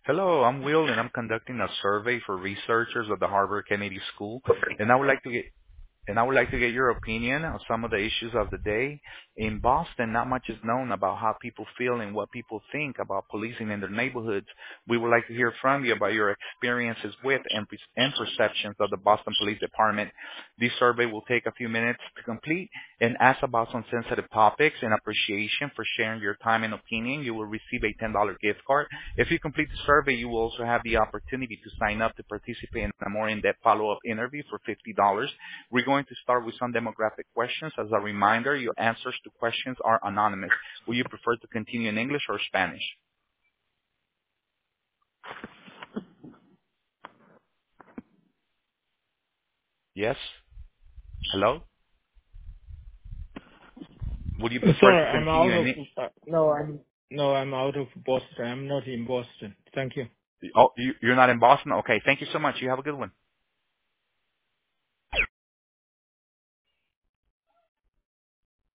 Hello, I'm Will, and I'm conducting a survey for researchers at the Harvard Kennedy School, and I would like to get your opinion on some of the issues of the day. In Boston, not much is known about how people feel and what people think about policing in their neighborhoods. We would like to hear from you about your experiences with and perceptions of the Boston Police Department. This survey will take a few minutes to complete and ask about some sensitive topics. In appreciation for sharing your time and opinion, you will receive a $10 gift card. If you complete the survey, you will also have the opportunity to sign up to participate in a more in-depth follow-up interview for $50. We're going to start with some demographic questions. As a reminder, your answers to questions are anonymous. Will you prefer to continue in English or Spanish? Yes? Hello? Would you prefer to Sorry, I'm continue out of. in I'm out of Boston. I'm not in Boston. Thank you. Oh, you're not in Boston? Okay, thank you so much. You have a good one.